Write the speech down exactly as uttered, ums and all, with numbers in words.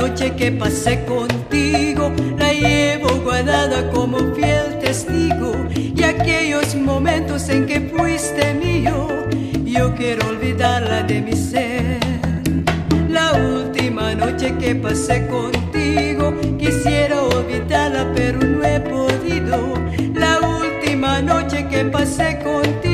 noche que pasé contigo la llevo guardada como fiel testigo, y aquellos momentos en que fuiste mío, yo quiero olvidarla de mi ser. La última noche que pasé contigo, quisiera olvidarla pero no he podido. La última noche que pasé contigo,